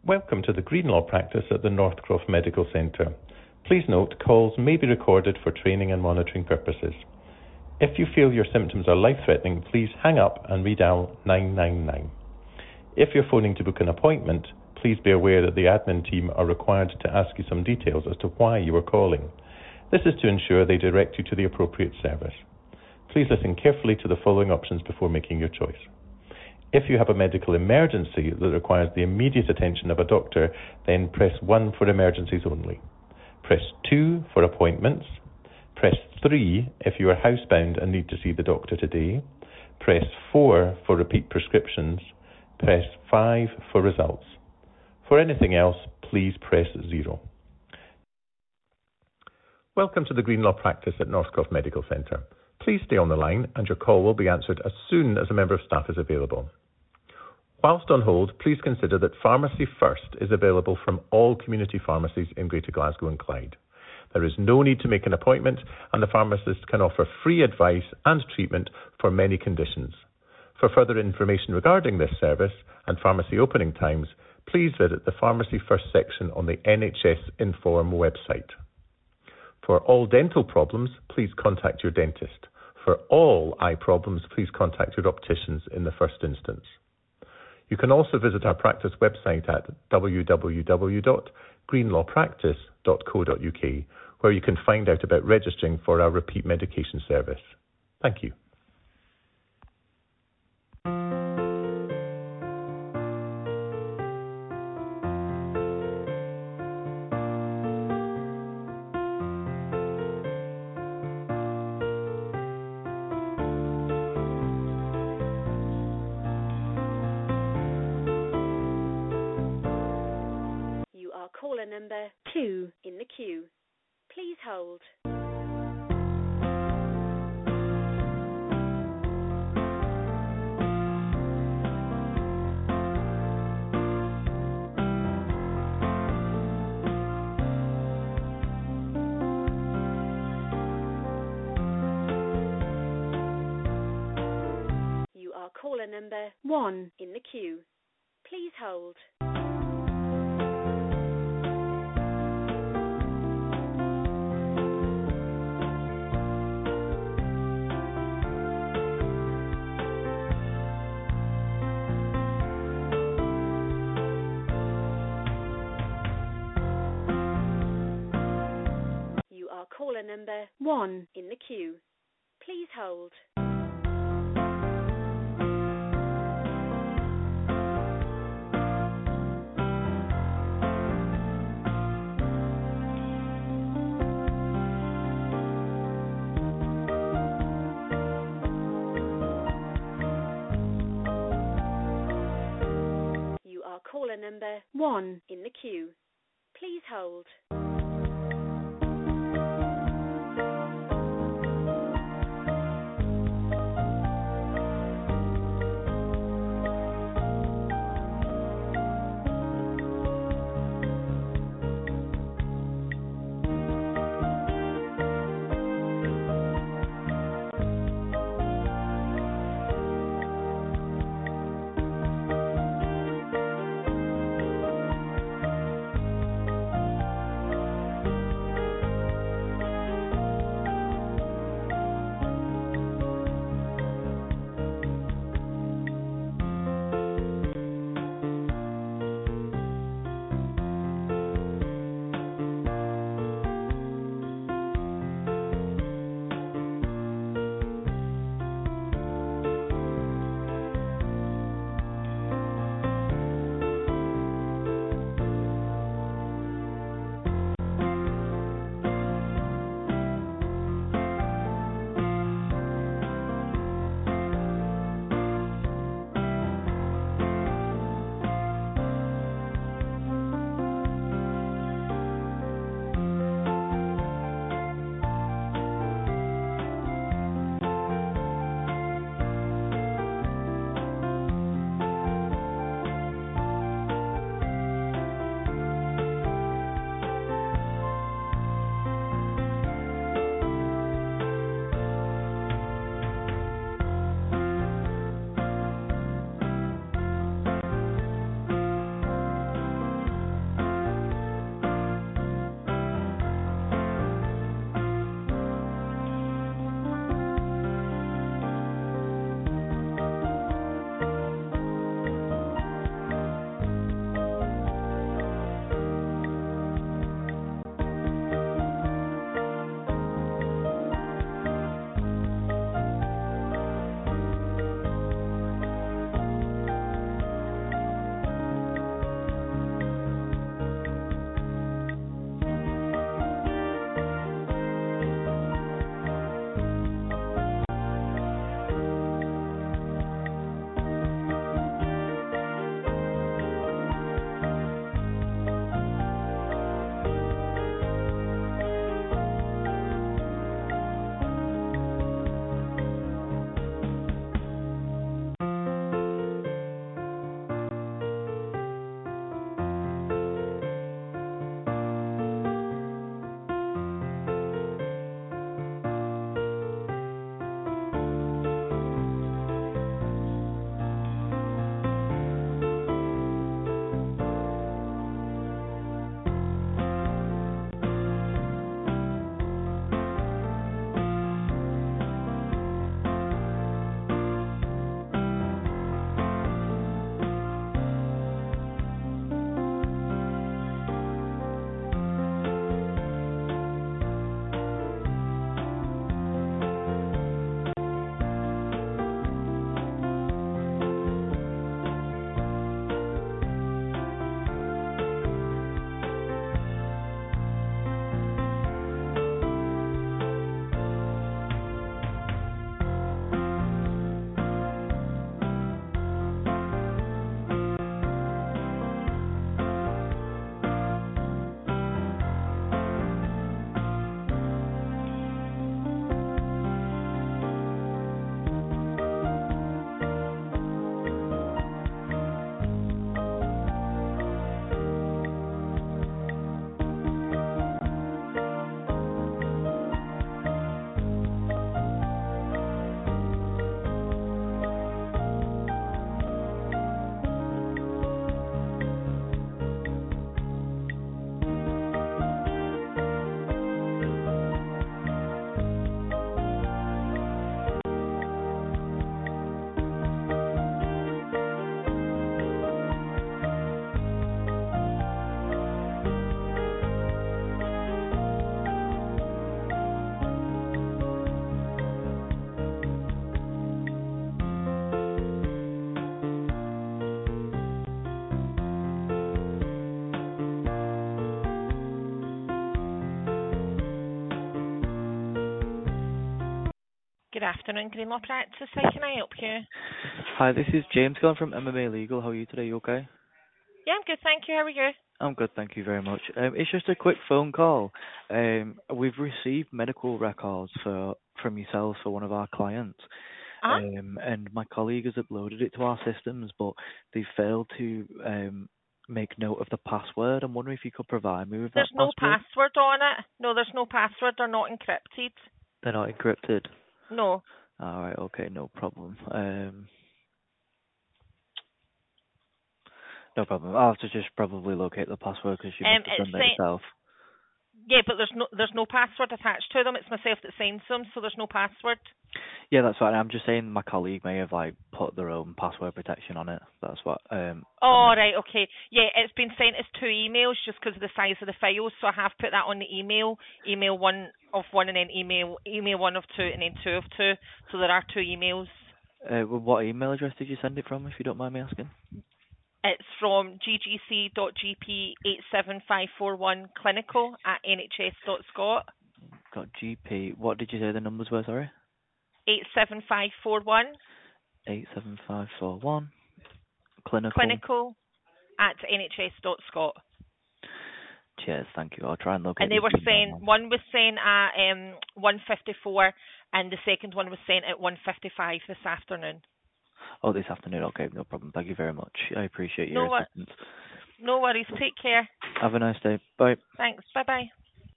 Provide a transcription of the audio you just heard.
Welcome to the Greenlaw practice at the Northcroft Medical Centre. Please note, calls may be recorded for training and monitoring purposes. If you feel your symptoms are life-threatening, please hang up and redial 999. If you're phoning to book an appointment, please be aware that the admin team are required to ask you some details as to why you are calling. This is to ensure they direct you to the appropriate service. Please listen carefully to the following options before making your choice. If you have a medical emergency that requires the immediate attention of a doctor, then press 1 for emergencies only. Press 2 for appointments. Press 3 if you are housebound and need to see the doctor today. Press 4 for repeat prescriptions. Press 5 for results. For anything else, please press 0. Welcome to the Greenlaw practice at Northcroft Medical Centre. Please stay on the line and your call will be answered as soon as a member of staff is available. Whilst on hold, please consider that Pharmacy First is available from all community pharmacies in Greater Glasgow and Clyde. There is no need to make an appointment and the pharmacist can offer free advice and treatment for many conditions. For further information regarding this service and pharmacy opening times, please visit the Pharmacy First section on the NHS Inform website. For all dental problems, please contact your dentist. For all eye problems, please contact your opticians in the first instance. You can also visit our practice website at www.greenlawpractice.co.uk, where you can find out about registering for our repeat medication service. Thank you. Caller number 2 in the queue. Please hold. You are caller number 1 in the queue. Please hold. Caller number 1 in the queue. Please hold. You are caller number 1 in the queue. Please hold. Good afternoon, Greenlaw Practice. How can I help you? Hi, this is James calling from MMA Legal. How are you today? You okay? Yeah, I'm good, thank you. How are you? I'm good, thank you very much. It's just a quick phone call. We've received medical records from yourselves for one of our clients, Uh-huh. and my colleague has uploaded it to our systems, but they failed to make note of the password. I'm wondering if you could provide me with that There's no password. password on it. No, there's no password. They're not encrypted. They're not encrypted. No. All right, okay, no problem. No problem. I'll have to just probably locate the password because you must have It's done that saying, yourself. yeah, but there's no password attached to them. It's myself that sends them, so there's no password. Yeah, that's fine. I'm just saying my colleague may have put their own password protection on it. That's what. Oh, right, okay. Yeah, it's been sent as 2 emails just because of the size of the files, so I have put that on the email. Email 1 of 1 and then email 1 of 2 and then 2 of 2. So there are 2 emails. What email address did you send it from, if you don't mind me asking? It's from ggc.gp87541clinical@nhs.scot. Got GP. What did you say the numbers were? Sorry. 87541 87541. Clinical. clinical@nhs.scot. Cheers. Thank you. I'll try and locate. And they this were email sent, now. one was sent at 1:54 and the second one was sent at 1:55 this afternoon. Oh, this afternoon. Okay, no problem. Thank you very much. I appreciate your No assistance. worries. Take care. Have a nice day. Bye. Thanks. Bye-bye.